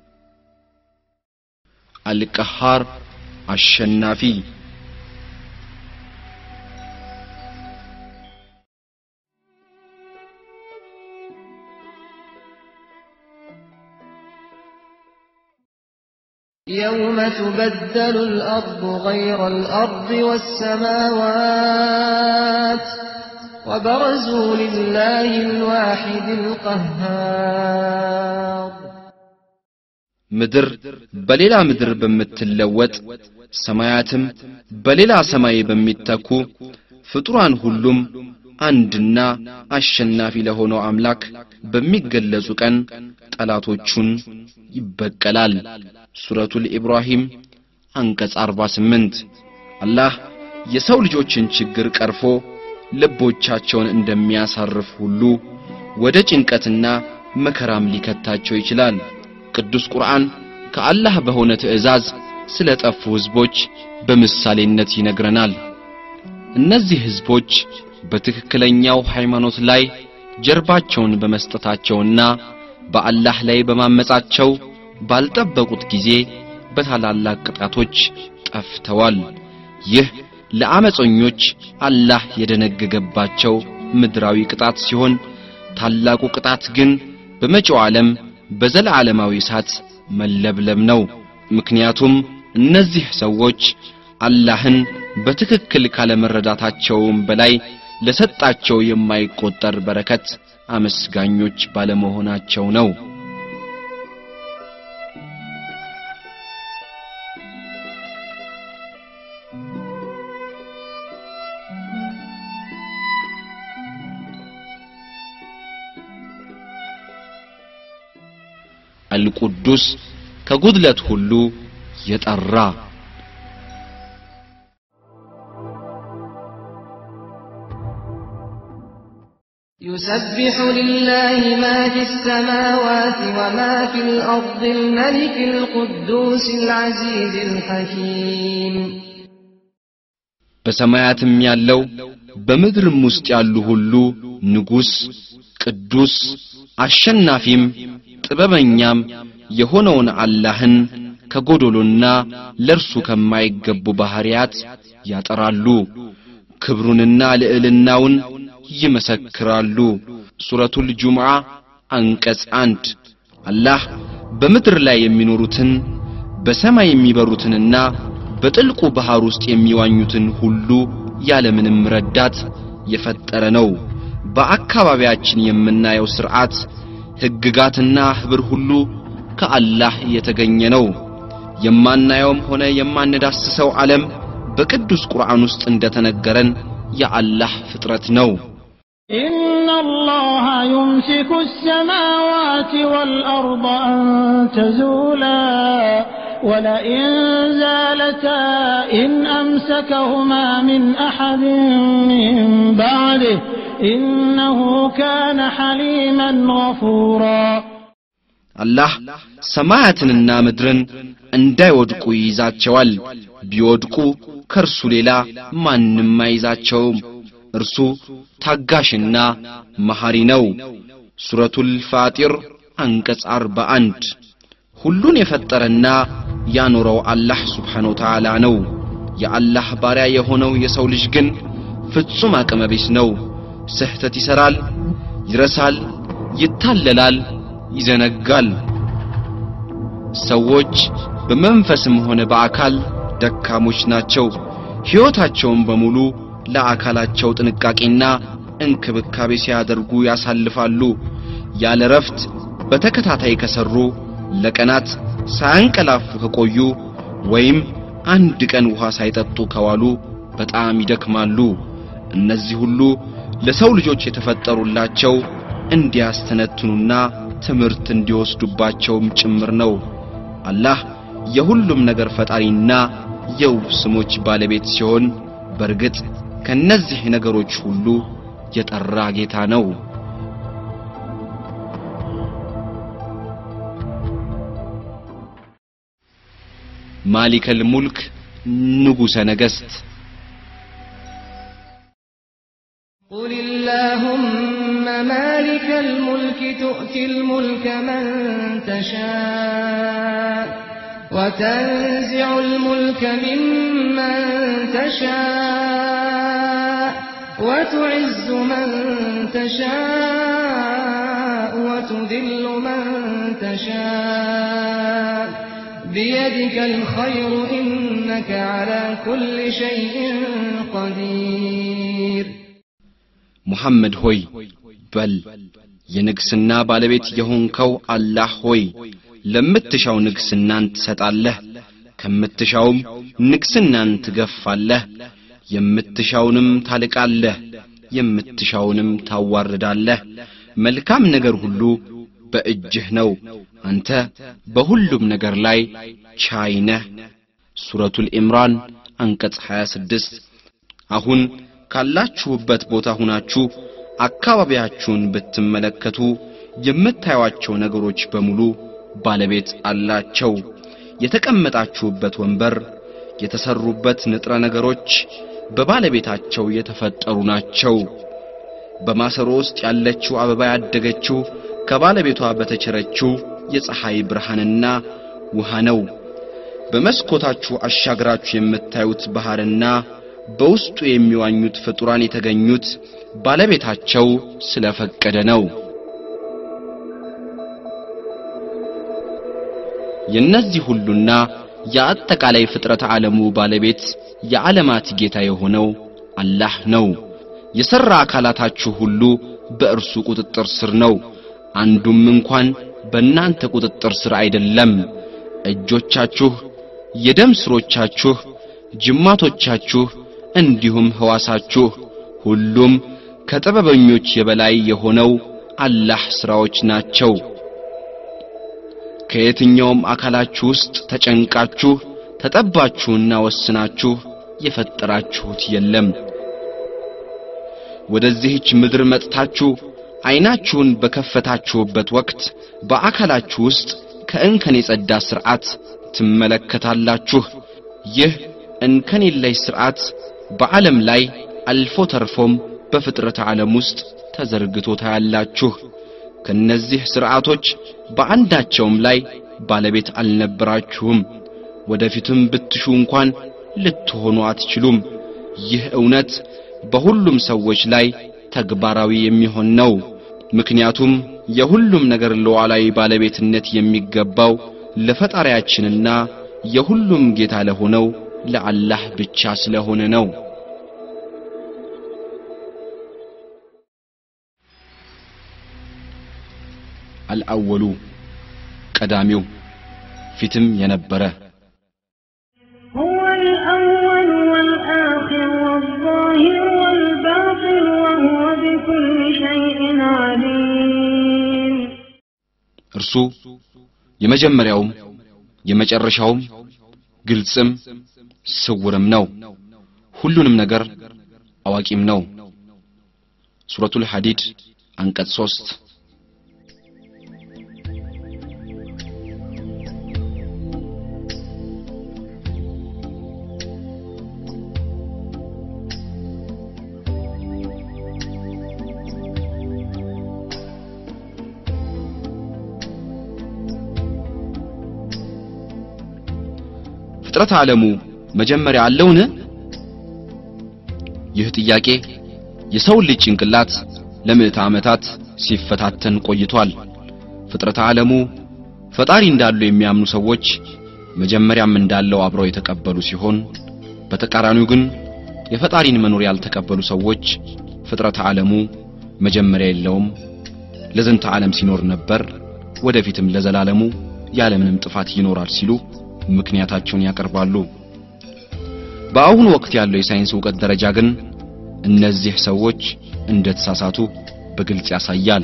አልቀሃር አሸናፊ يوم تبدل الأرض غير الأرض والسماوات وبرزوا لله الواحد القهار ምድር በሌላ ምድር በመትለወጥ ሰማያትም በሌላ ሰማይ በሚተኩ ፍጡራን ሁሉም አንድና አሸናፊ ለሆነው አምላክ በሚገለጹ ቀን ጠላቶቹን ይበቀላል። ሱረቱል ኢብራሂም አንቀጽ 48 አላህ የሰው ልጆችን ችግር ቀርፎ ልቦቻቸውን እንደሚያሳርፍ ሁሉ ወደ ጭንቀትና መከራም ሊከታቸው ይችላል። ቅዱስ ቁርአን ከአላህ በሆነ ትእዛዝ ስለጠፉ ህዝቦች በምሳሌነት ይነግረናል። እነዚህ ህዝቦች በትክክለኛው ሃይማኖት ላይ ጀርባቸውን በመስጠታቸውና በአላህ ላይ በማመጻቸው ባልጠበቁት ጊዜ በታላላቅ ቅጣቶች ጠፍተዋል። ይህ ለአመፀኞች አላህ የደነገገባቸው ምድራዊ ቅጣት ሲሆን ታላቁ ቅጣት ግን በመጪው ዓለም በዘላለማዊ እሳት መለብለብ ነው። ምክንያቱም እነዚህ ሰዎች አላህን በትክክል ካለመረዳታቸውም በላይ ለሰጣቸው የማይቆጠር በረከት አመስጋኞች ባለመሆናቸው ነው። አልቁዱስ ከጉድለት ሁሉ የጠራ يسبح لله ما في السماوات وما في الأرض الملك القدوس العزيز الحكيم በሰማያትም ያለው በምድርም ውስጥ ያሉ ሁሉ ንጉስ ቅዱስ አሸናፊም ጥበበኛም የሆነውን አላህን ከጎዶሎና ለርሱ ከማይገቡ ባህሪያት ያጠራሉ ክብሩንና ልዕልናውን ይመሰክራሉ። ሱረቱል ጁምዓ አንቀጽ 1 አላህ በምድር ላይ የሚኖሩትን በሰማይ የሚበሩትንና በጥልቁ ባህር ውስጥ የሚዋኙትን ሁሉ ያለምንም ረዳት የፈጠረ ነው። በአካባቢያችን የምናየው ሥርዓት ህግጋትና ህብር ሁሉ ከአላህ የተገኘ ነው። የማናየውም ሆነ የማንዳስሰው ዓለም በቅዱስ ቁርአን ውስጥ እንደተነገረን የአላህ ፍጥረት ነው። إن الله يمسك السماوات والأرض أن تزولا ولئن زالتا إن أمسكهما من أحد من بعده إنه كان حليما غفورا الله ሰማያትንና ምድርን እንዳይወድቁ ይይዛቸዋል ቢወድቁ ከርሱ ሌላ ማንንም አይዛቸውም እርሱ ታጋሽና መሐሪ ነው። ሱረቱል ፋጢር አንቀጽ 41 ሁሉን የፈጠረና ያኖረው አላህ Subhanahu Wa Ta'ala ነው። የአላህ ባሪያ የሆነው የሰው ልጅ ግን ፍጹም አቅመ ቢስ ነው። ስህተት ይሰራል፣ ይረሳል፣ ይታለላል፣ ይዘነጋል። ሰዎች በመንፈስም ሆነ በአካል ደካሞች ናቸው። ሕይወታቸውን በሙሉ ለአካላቸው ጥንቃቄና እንክብካቤ ሲያደርጉ ያሳልፋሉ። ያለ ረፍት በተከታታይ ከሰሩ ለቀናት ሳያንቀላፉ ከቆዩ ወይም አንድ ቀን ውሃ ሳይጠጡ ከዋሉ በጣም ይደክማሉ። እነዚህ ሁሉ ለሰው ልጆች የተፈጠሩላቸው እንዲያስተነትኑና ትምህርት እንዲወስዱባቸውም ጭምር ነው። አላህ የሁሉም ነገር ፈጣሪና የውብ ስሞች ባለቤት ሲሆን በርግጥ ከነዚህ ነገሮች ሁሉ የጠራ ጌታ ነው። ማሊከል ሙልክ ንጉሠ ነገሥት قل اللهم مالك الملك تؤتي الملك من تشاء وتنزع الملك ممن تشاء وتعز من تشاء وتذل من تشاء بيدك الخير إنك على كل شيء قدير محمد ሆይ በል የንግስና ባለቤት የሆንከው አላህ ሆይ ለምትሻው ንግስናን ትሰጣለህ ከምትሻውም ንግስናን ትገፋለህ የምትሻውንም ታልቃለህ የምትሻውንም ታዋርዳለህ መልካም ነገር ሁሉ በእጅህ ነው አንተ በሁሉም ነገር ላይ ቻይ ነህ ሱረቱል ኢምራን አንቀጽ 26 አሁን ካላችሁበት ቦታ ሆናችሁ አካባቢያችሁን ብትመለከቱ የምታዩዋቸው ነገሮች በሙሉ ባለቤት አላቸው የተቀመጣችሁበት ወንበር የተሰሩበት ንጥረ ነገሮች በባለቤታቸው የተፈጠሩ ናቸው። በማሰሮ ውስጥ ያለችው አበባ ያደገችው ከባለቤቷ በተቸረችው የፀሐይ ብርሃንና ውሃ ነው። በመስኮታችሁ አሻግራችሁ የምታዩት ባህርና በውስጡ የሚዋኙት ፍጡራን የተገኙት ባለቤታቸው ስለፈቀደ ነው። የነዚህ ሁሉና የአጠቃላይ ፍጥረት ዓለሙ ባለቤት የዓለማት ጌታ የሆነው አላህ ነው። የሰራ አካላታችሁ ሁሉ በእርሱ ቁጥጥር ስር ነው። አንዱም እንኳን በእናንተ ቁጥጥር ስር አይደለም። እጆቻችሁ፣ የደም ስሮቻችሁ፣ ጅማቶቻችሁ እንዲሁም ህዋሳችሁ ሁሉም ከጥበበኞች የበላይ የሆነው አላህ ስራዎች ናቸው። ከየትኛውም አካላችሁ ውስጥ ተጨንቃችሁ ተጠባችሁና ወስናችሁ የፈጠራችሁት የለም። ወደዚህች ምድር መጥታችሁ አይናችሁን በከፈታችሁበት ወቅት በአካላችሁ ውስጥ ከእንከን የጸዳ ሥርዓት ትመለከታላችሁ። ይህ እንከን የለሽ ሥርዓት በዓለም ላይ አልፎ ተርፎም በፍጥረት ዓለም ውስጥ ተዘርግቶ ታያላችሁ። ከነዚህ ሥርዓቶች በአንዳቸውም ላይ ባለቤት አልነበራችሁም። ወደፊትም ብትሹ እንኳን ልትሆኑ አትችሉም። ይህ እውነት በሁሉም ሰዎች ላይ ተግባራዊ የሚሆን ነው። ምክንያቱም የሁሉም ነገር ሉዓላዊ ባለቤትነት የሚገባው ለፈጣሪያችንና የሁሉም ጌታ ለሆነው ለአላህ ብቻ ስለሆነ ነው። አልአወሉ ቀዳሚው ፊትም የነበረ هو الأول والآخر والظاهر والباطن وهو بكل شيء عليم እርሱ የመጀመሪያውም የመጨረሻውም ግልጽም ስውርም ነው። ሁሉንም ነገር አዋቂም ነው። ሱረቱል ሐዲድ አንቀጽ 3 ፍጥረት ዓለሙ መጀመሪያ አለውን? ይህ ጥያቄ የሰው ልጅ ጭንቅላት ለምዕተ ዓመታት ሲፈታተን ቆይቷል። ፍጥረት ዓለሙ ፈጣሪ እንዳሉ የሚያምኑ ሰዎች መጀመሪያም እንዳለው አብረው የተቀበሉ ሲሆን፣ በተቃራኒው ግን የፈጣሪን መኖር ያልተቀበሉ ሰዎች ፍጥረት ዓለሙ መጀመሪያ የለውም፣ ለዝንተ ዓለም ሲኖር ነበር፣ ወደፊትም ለዘላለሙ ያለምንም ጥፋት ይኖራል ሲሉ ምክንያታቸውን ያቀርባሉ። በአሁኑ ወቅት ያለው የሳይንስ ዕውቀት ደረጃ ግን እነዚህ ሰዎች እንደተሳሳቱ በግልጽ ያሳያል።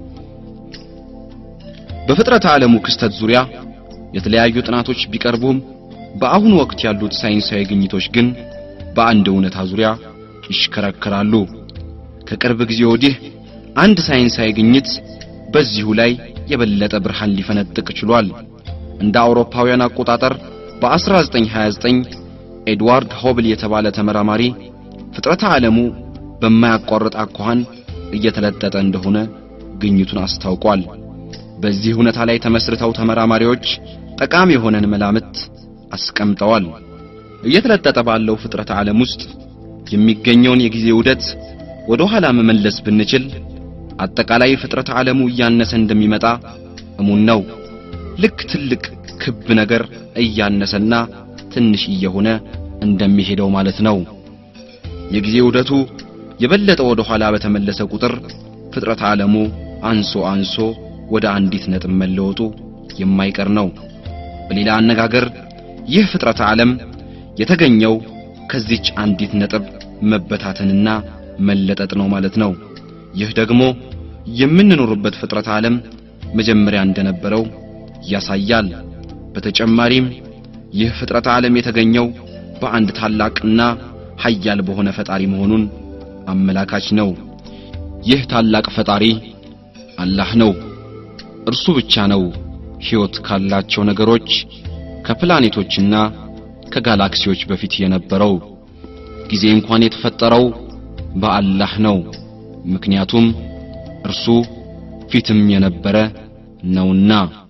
በፍጥረት ዓለሙ ክስተት ዙሪያ የተለያዩ ጥናቶች ቢቀርቡም በአሁኑ ወቅት ያሉት ሳይንሳዊ ግኝቶች ግን በአንድ እውነታ ዙሪያ ይሽከረከራሉ። ከቅርብ ጊዜ ወዲህ አንድ ሳይንሳዊ ግኝት በዚሁ ላይ የበለጠ ብርሃን ሊፈነጥቅ ችሏል። እንደ አውሮፓውያን አቆጣጠር በ1929 ኤድዋርድ ሆብል የተባለ ተመራማሪ ፍጥረት ዓለሙ በማያቋርጥ አኳኋን እየተለጠጠ እንደሆነ ግኝቱን አስታውቋል። በዚህ ሁኔታ ላይ ተመስርተው ተመራማሪዎች ጠቃሚ የሆነን መላምት አስቀምጠዋል። እየተለጠጠ ባለው ፍጥረት ዓለም ውስጥ የሚገኘውን የጊዜ ውደት ወደ ኋላ መመለስ ብንችል አጠቃላይ ፍጥረት ዓለሙ እያነሰ እንደሚመጣ እሙን ነው። ልክ ትልቅ ክብ ነገር እያነሰና ትንሽ እየሆነ እንደሚሄደው ማለት ነው። የጊዜ ውደቱ የበለጠ ወደ ኋላ በተመለሰ ቁጥር ፍጥረት ዓለሙ አንሶ ወደ አንዲት ነጥብ መለወጡ የማይቀር ነው። በሌላ አነጋገር ይህ ፍጥረት ዓለም የተገኘው ከዚች አንዲት ነጥብ መበታተንና መለጠጥ ነው ማለት ነው። ይህ ደግሞ የምንኖርበት ፍጥረት ዓለም መጀመሪያ እንደነበረው ያሳያል። በተጨማሪም ይህ ፍጥረት ዓለም የተገኘው በአንድ ታላቅና ኃያል በሆነ ፈጣሪ መሆኑን አመላካች ነው። ይህ ታላቅ ፈጣሪ አላህ ነው። እርሱ ብቻ ነው ሕይወት ካላቸው ነገሮች ከፕላኔቶችና ከጋላክሲዎች በፊት የነበረው። ጊዜ እንኳን የተፈጠረው በአላህ ነው ምክንያቱም እርሱ ፊትም የነበረ ነውና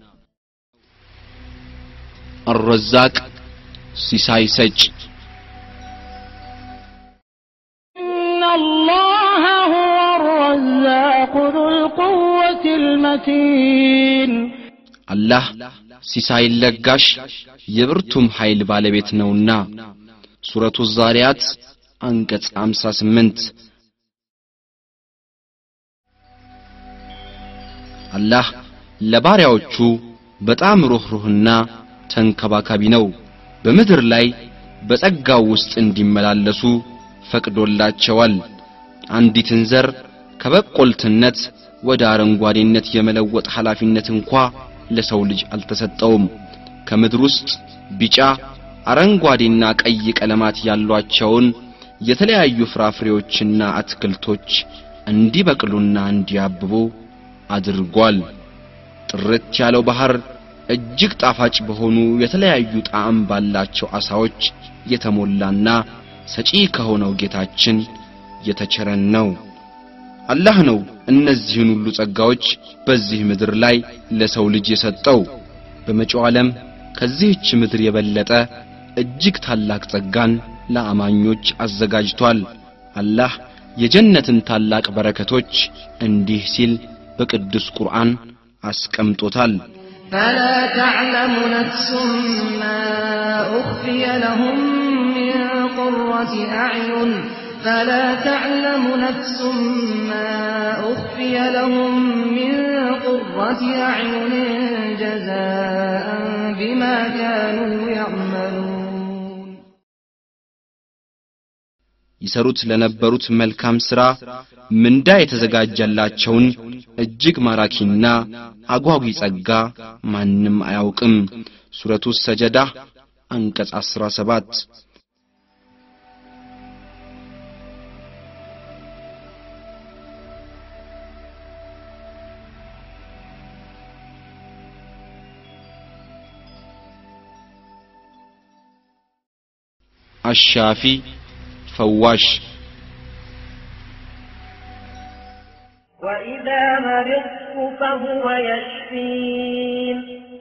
الرزاق ሲሳይ ሰጭ إن الله هو الرزاق ذو القوة المتين አላህ ሲሳይ ለጋሽ የብርቱም ኃይል ባለቤት ነውና ሱረቱ ዛሪያት አንቀጽ 58 አላህ ለባሪያዎቹ በጣም ሩህሩህና ተንከባካቢ ነው በመድር ላይ በጸጋው ውስጥ እንዲመላለሱ ፈቅዶላቸዋል አንዲትን ዘር ከበቆልትነት ወደ አረንጓዴነት የመለወጥ ኃላፊነት እንኳን ለሰው ልጅ አልተሰጠውም ከምድር ውስጥ ቢጫ አረንጓዴና ቀይ ቀለማት ያሏቸውን የተለያዩ ፍራፍሬዎችና አትክልቶች እንዲበቅሉና እንዲያብቡ አድርጓል ጥርት ያለው ባህር እጅግ ጣፋጭ በሆኑ የተለያዩ ጣዕም ባላቸው አሳዎች የተሞላና ሰጪ ከሆነው ጌታችን የተቸረን ነው አላህ ነው እነዚህን ሁሉ ጸጋዎች በዚህ ምድር ላይ ለሰው ልጅ የሰጠው በመጪው ዓለም ከዚህች ምድር የበለጠ እጅግ ታላቅ ጸጋን ለአማኞች አዘጋጅቷል አላህ የጀነትን ታላቅ በረከቶች እንዲህ ሲል በቅዱስ ቁርአን አስቀምጦታል فلا تعلم نفس ما أخفي لهم من قرة أعين فلا تعلم نفس ما أخفي لهم من قرة أعين جزاء بما كانوا يعملون ይሰሩት ለነበሩት መልካም ሥራ ምንዳ የተዘጋጀላቸውን እጅግ ማራኪና አጓጊ ጸጋ ማንም አያውቅም ሱረቱ ሰጀዳ አንቀጽ 17 الشافي فواش وإذا مرضت فهو يشفين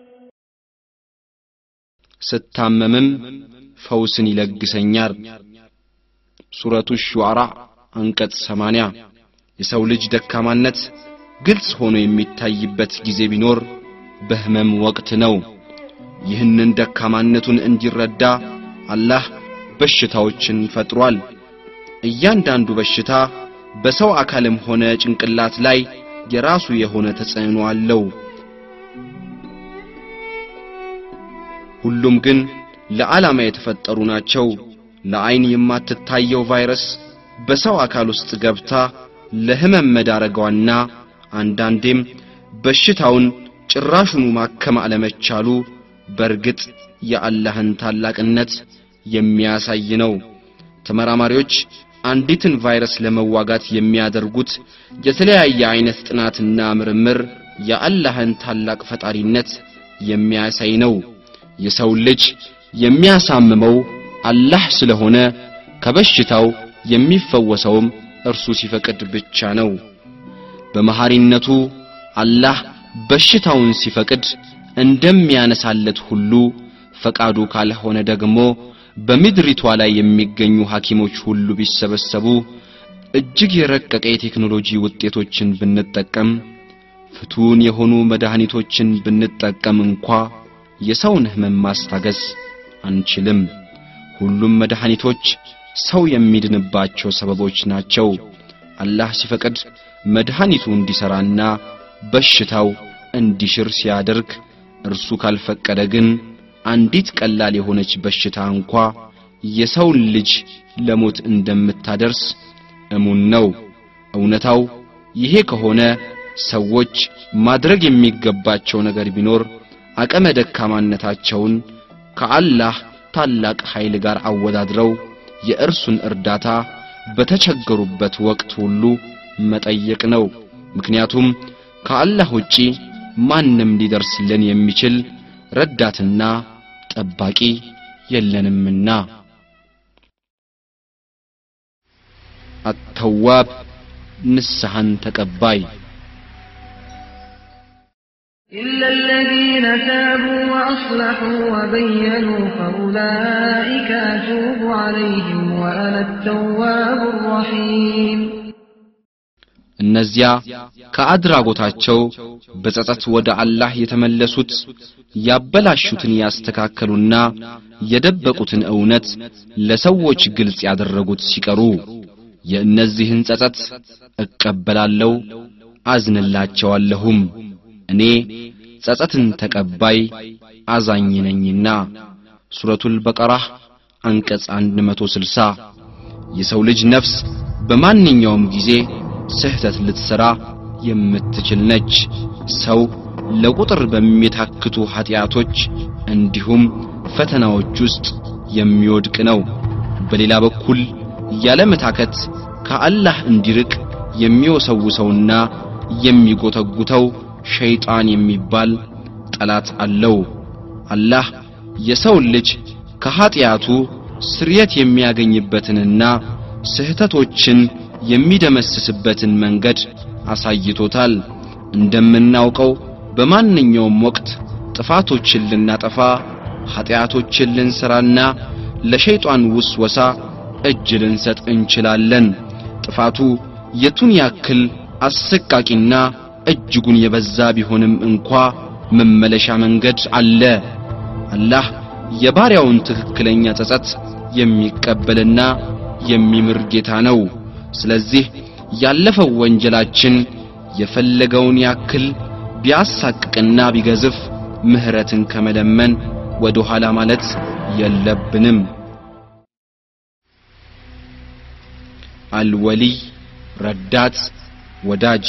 ستاممم فوسن يلقسنيار سورة الشعراء አንቀጽ 80 የሰው ልጅ ደካማነት ግልጽ ሆኖ የሚታይበት ጊዜ ቢኖር በህመም ወቅት ነው ይህንን ደካማነቱን እንዲረዳ አላህ በሽታዎችን ፈጥሯል እያንዳንዱ በሽታ በሰው አካልም ሆነ ጭንቅላት ላይ የራሱ የሆነ ተጽዕኖ አለው ሁሉም ግን ለዓላማ የተፈጠሩ ናቸው ለአይን የማትታየው ቫይረስ በሰው አካል ውስጥ ገብታ ለህመም መዳረጓና አንዳንዴም በሽታውን ጭራሹኑ ማከም አለመቻሉ በርግጥ የአላህን ታላቅነት የሚያሳይ ነው ተመራማሪዎች አንዲትን ቫይረስ ለመዋጋት የሚያደርጉት የተለያየ አይነት ጥናትና ምርምር የአላህን ታላቅ ፈጣሪነት የሚያሳይ ነው የሰው ልጅ የሚያሳምመው አላህ ስለሆነ ከበሽታው የሚፈወሰውም እርሱ ሲፈቅድ ብቻ ነው በመሐሪነቱ አላህ በሽታውን ሲፈቅድ እንደሚያነሳለት ሁሉ ፈቃዱ ካልሆነ ደግሞ በምድሪቷ ላይ የሚገኙ ሐኪሞች ሁሉ ቢሰበሰቡ እጅግ የረቀቀ የቴክኖሎጂ ውጤቶችን ብንጠቀም ፍቱን የሆኑ መድኃኒቶችን ብንጠቀም እንኳን የሰውን ህመም ማስታገስ አንችልም ሁሉም መድኃኒቶች ሰው የሚድንባቸው ሰበቦች ናቸው አላህ ሲፈቅድ መድኃኒቱ እንዲሰራና በሽታው እንዲሽር ሲያደርግ እርሱ ካልፈቀደ ግን አንዲት ቀላል የሆነች በሽታ እንኳን የሰው ልጅ ለሞት እንደምታደርስ እሙን ነው እውነታው ይሄ ከሆነ ሰዎች ማድረግ የሚገባቸው ነገር ቢኖር አቅመ ደካማነታቸውን ከአላህ ታላቅ ኃይል ጋር አወዳድረው የእርሱን እርዳታ በተቸገሩበት ወቅት ሁሉ መጠየቅ ነው ምክንያቱም ከአላህ ውጪ ማንም ሊደርስልን የሚችል ረዳትና ጠባቂ የለንምና التواب نسحن تقباي إلا الذين تابوا وأصلحوا وبينوا فأولئك أتوب عليهم وأنا التواب الرحيم እነዚያ ከአድራጎታቸው በጸጸት ወደ አላህ የተመለሱት ያበላሹትን ያስተካከሉና የደበቁትን እውነት ለሰዎች ግልጽ ያደረጉት ሲቀሩ የእነዚህን ጸጸት እቀበላለሁ አዝንላቸዋለሁም እኔ ጸጸትን ተቀባይ አዛኝ ነኝና ሱረቱል በቀራ አንቀጽ 160 የሰው ልጅ ነፍስ በማንኛውም ጊዜ ስህተት ልትሰራ የምትችል ነች ሰው ለቁጥር በሚታክቱ ኃጢያቶች እንዲሁም ፈተናዎች ውስጥ የሚወድቅ ነው በሌላ በኩል ያለ መታከት ከአላህ እንዲርቅ የሚወሰውሰውና የሚጎተጉተው ሸይጣን የሚባል ጠላት አለው አላህ የሰው ልጅ ከኃጢያቱ ስርየት የሚያገኝበትንና ስህተቶችን የሚደመስስበትን መንገድ አሳይቶታል እንደምናውቀው በማንኛውም ወቅት ጥፋቶችን ልናጠፋ ኃጢያቶችን ልንሰራና ለሸይጣን ውስወሳ እጅ ልንሰጥ እንችላለን ጥፋቱ የቱን ያክል አሰቃቂና እጅጉን የበዛ ቢሆንም እንኳ መመለሻ መንገድ አለ አላህ የባሪያውን ትክክለኛ ጸጸት የሚቀበልና የሚምር ጌታ ነው ስለዚህ ያለፈው ወንጀላችን የፈለገውን ያክል ቢያሳቅቅና ቢገዝፍ ምህረትን ከመለመን ወደ ኋላ ማለት የለብንም አልወሊ ረዳት ወዳጅ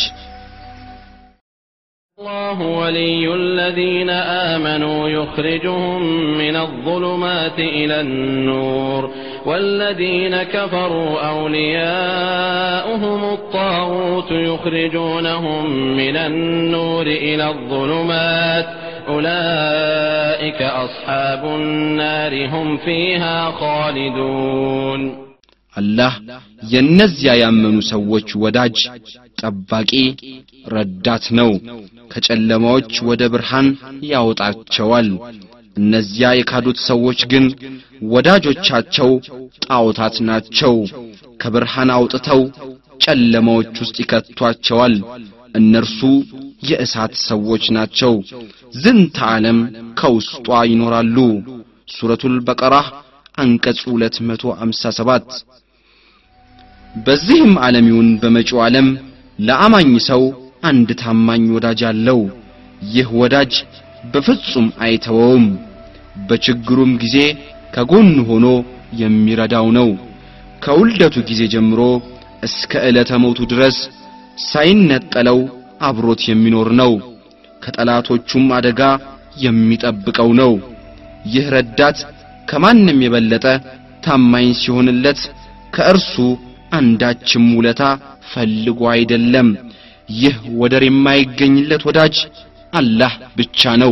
الله ولي الذين آمنوا يخرجهم من الظلمات إلى النور والذين كفروا أولياؤهم الطاغوت يخرجونهم من النور إلى الظلمات أولئك أصحاب النار هم فيها خالدون الله ينزع يامنو سوچ ወዳጅ ጠባቂ ረዳት ነው ከጨለማዎች ወደ ብርሃን ያወጣቸዋል እነዚያ የካዱት ሰዎች ግን ወዳጆቻቸው ጣዖታት ናቸው ከብርሃን አውጥተው ጨለማዎች ውስጥ ይከቷቸዋል እነርሱ የእሳት ሰዎች ናቸው ዝንተ ዓለም ከውስጧ ይኖራሉ ሱረቱል በቀራ አንቀጽ 257 በዚህም ዓለሚውን በመጪው ዓለም ለአማኝ ሰው አንድ ታማኝ ወዳጅ አለው ይህ ወዳጅ በፍጹም አይተወውም በችግሩም ጊዜ ከጎን ሆኖ የሚረዳው ነው ከውልደቱ ጊዜ ጀምሮ እስከ ዕለተ ሞቱ ድረስ ሳይነጠለው አብሮት የሚኖር ነው ከጠላቶቹም አደጋ የሚጠብቀው ነው ይህ ረዳት ከማንም የበለጠ ታማኝ ሲሆንለት ከእርሱ አንዳችም ውለታ ፈልጎ አይደለም ይህ ወደር የማይገኝለት ወዳጅ አላህ ብቻ ነው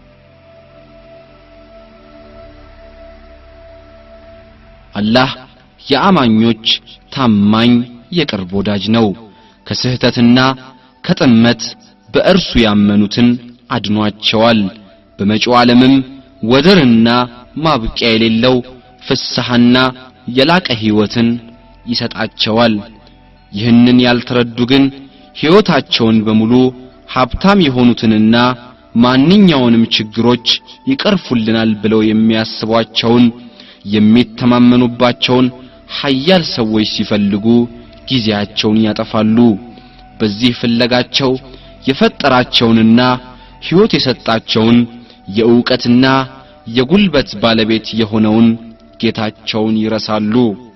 አላህ የአማኞች ታማኝ የቅርብ ወዳጅ ነው ከስህተትና ከጥመት በእርሱ ያመኑትን አድኗቸዋል በመጪው ዓለምም ወደርና ማብቂያ የሌለው ፍስሐና የላቀ ህይወትን ይሰጣቸዋል ይህንን ያልተረዱ ግን ህይወታቸውን በሙሉ ሀብታም የሆኑትንና ማንኛውንም ችግሮች ይቀርፉልናል ብለው የሚያስቧቸውን የሚተማመኑባቸውን ኃያል ሰዎች ሲፈልጉ ጊዜያቸውን ያጠፋሉ በዚህ ፍለጋቸው የፈጠራቸውንና ህይወት የሰጣቸውን የእውቀትና የጉልበት ባለቤት የሆነውን ጌታቸውን ይረሳሉ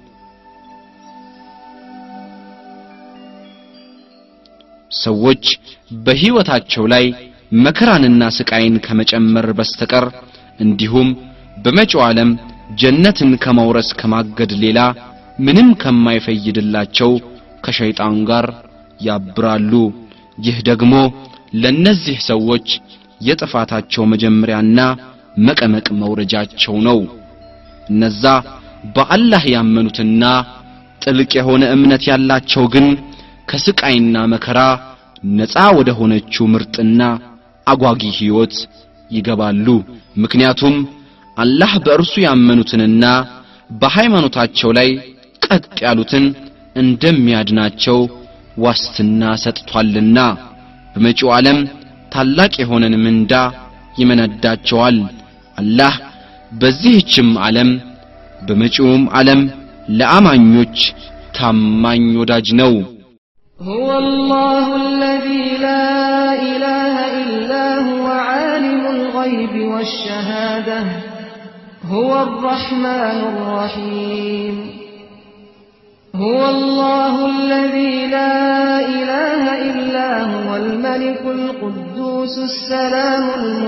ሰዎች በህይወታቸው ላይ መከራንና ስቃይን ከመጨመር በስተቀር እንዲሁም በመጪው ዓለም ጀነትን ከመውረስ ከማገድ ሌላ ምንም ከማይፈይድላቸው ከሸይጣን ጋር ያብራሉ ይህ ደግሞ ለነዚህ ሰዎች የጥፋታቸው መጀመሪያና መቀመቅ መውረጃቸው ነው እነዛ በአላህ ያመኑትና ጥልቅ የሆነ እምነት ያላቸው ግን ከስቃይና መከራ ነፃ ወደ ሆነችው ምርጥና አጓጊ ህይወት ይገባሉ ምክንያቱም አላህ በእርሱ ያመኑትንና በሃይማኖታቸው ላይ ቀጥ ያሉትን እንደሚያድናቸው ዋስትና ሰጥቷልና በመጪው ዓለም ታላቅ የሆነን ምንዳ ይመነዳቸዋል አላህ በዚህችም ዓለም በመጪውም ዓለም ለአማኞች ታማኝ ወዳጅ ነው هو الله الذي لا إله إلا هو عالم الغيب والشهادة هو الرحمن الرحيم هو الله الذي لا إله إلا هو الملك القدوس السلام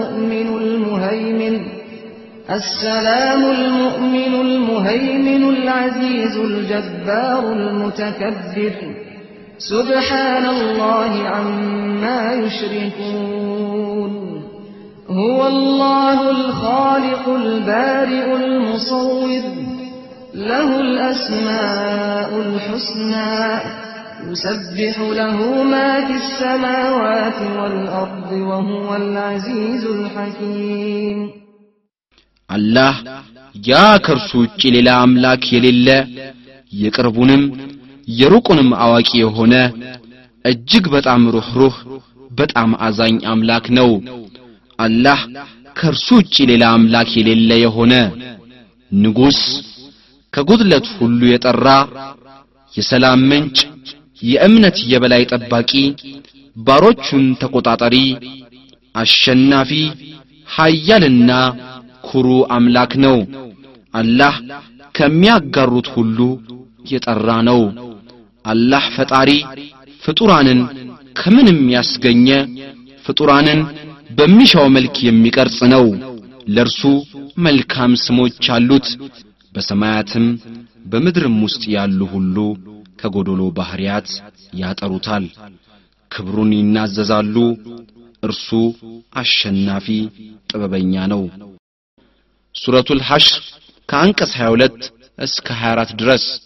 المؤمن العزيز الجبار المتكبر سبحان الله عما يشركون هو الله الخالق البارئ المصور له الأسماء الحسنى يسبح له ما في السماوات والأرض وهو العزيز الحكيم الله يا كرسوچ ሌላ አምላክ የሌለ የቅርቡንም የሩቁንም አዋቂ የሆነ እጅግ በጣም ሩህሩህ በጣም አዛኝ አምላክ ነው አላህ ከርሱጭ ሌላ አምላክ የሌለ የሆነ ንጉስ ከጉድለት ሁሉ የጠራ የሰላም ምንጭ የእምነት የበላይ ጠባቂ ባሮቹን ተቆጣጣሪ አሸናፊ ኃያልና ኩሩ አምላክ ነው አላህ ከሚያጋሩት ሁሉ የጠራ ነው አላህ ፈጣሪ ፍጡራንን ከምንም ያስገኘ ፍጡራንን በሚሻው መልክ የሚቀርጽ ነው ለርሱ መልካም ስሞች አሉት በሰማያትም በምድርም ውስጥ ያሉ ሁሉ ከጎዶሎ ባህሪያት ያጠሩታል ክብሩን ይናዘዛሉ እርሱ አሸናፊ ጥበበኛ ነው ሱረቱል ሐሽር ከአንቀጽ 22 እስከ 24 ድረስ